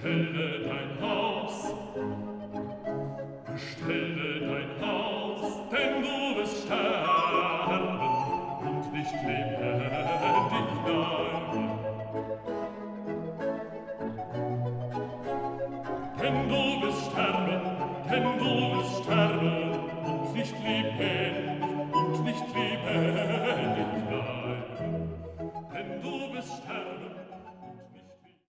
Bestelle dein Haus, bestelle dein Haus, denn du wirst sterben und nicht lebendig bleiben. Denn du wirst sterben und nicht lebendig